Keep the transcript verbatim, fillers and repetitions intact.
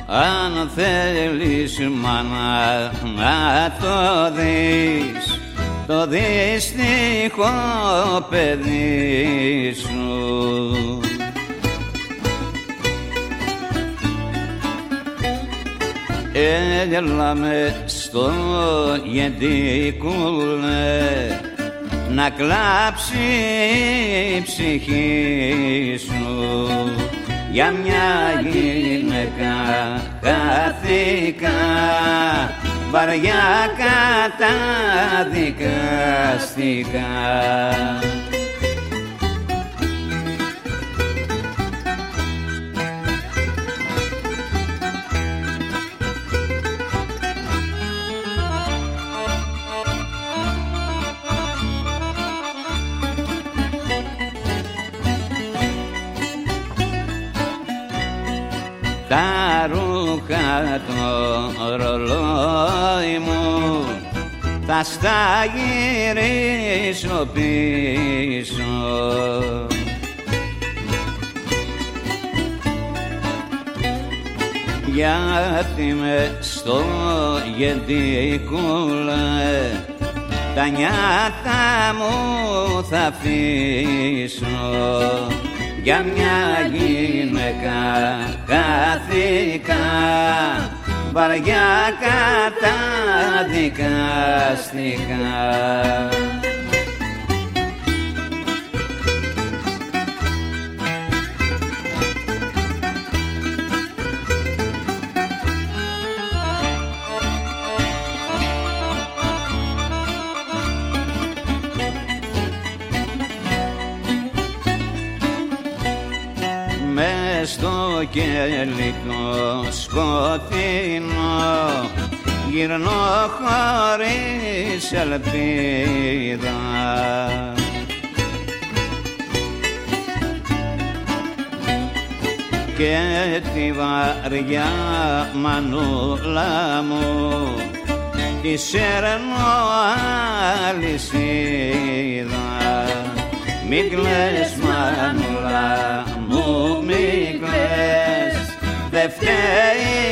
αν θέλεις μάνα να το δεις το δύστιχο παιδί σου. Έλα με στο γεντικούλε να κλάψει η ψυχή σου, για μια γυναίκα χάθηκα, βαριά καταδικαστικά. Τα ρούχα το ρολόι μου θα στα γυρίσω πίσω, γιατί με στο γεντικούλε τα νιάτα μου θα αφήσω, για μια γυναίκα χάθηκα, βαριά καταδικαστικά. Μες στο κέλι το σκοτεινό γυρνώ χωρίς ελπίδα, και τη βαριά μανούλα μου τη σέρνω αλυσίδα. Μη κλαις μανούλα μου, μη κλαις, δε φταίει